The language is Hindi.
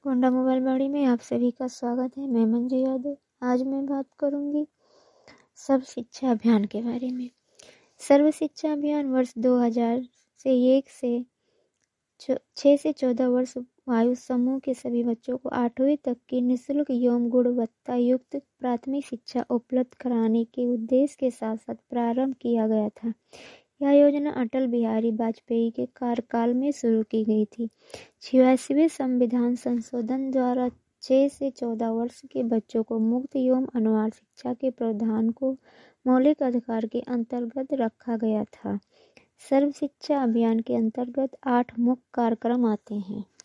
गोंडा मोबाइल बाड़ी में आप सभी का स्वागत है। मैं मंजू यादव। आज मैं बात करूंगी सर्व शिक्षा अभियान के बारे में। सर्व शिक्षा अभियान वर्ष 2000 से 6 से 14 वर्ष आयु समूह के सभी बच्चों को 8वीं तक की निःशुल्क एवं गुणवत्ता युक्त प्राथमिक शिक्षा उपलब्ध कराने के उद्देश्य के साथ साथ प्रारंभ किया गया था। यह योजना अटल बिहारी वाजपेयी के कार्यकाल में शुरू की गई थी। 86वें संविधान संशोधन द्वारा 6 से 14 वर्ष के बच्चों को मुफ्त एवं अनिवार्य शिक्षा के प्रावधान को मौलिक अधिकार के अंतर्गत रखा गया था। सर्व शिक्षा अभियान के अंतर्गत 8 मुख्य कार्यक्रम आते हैं।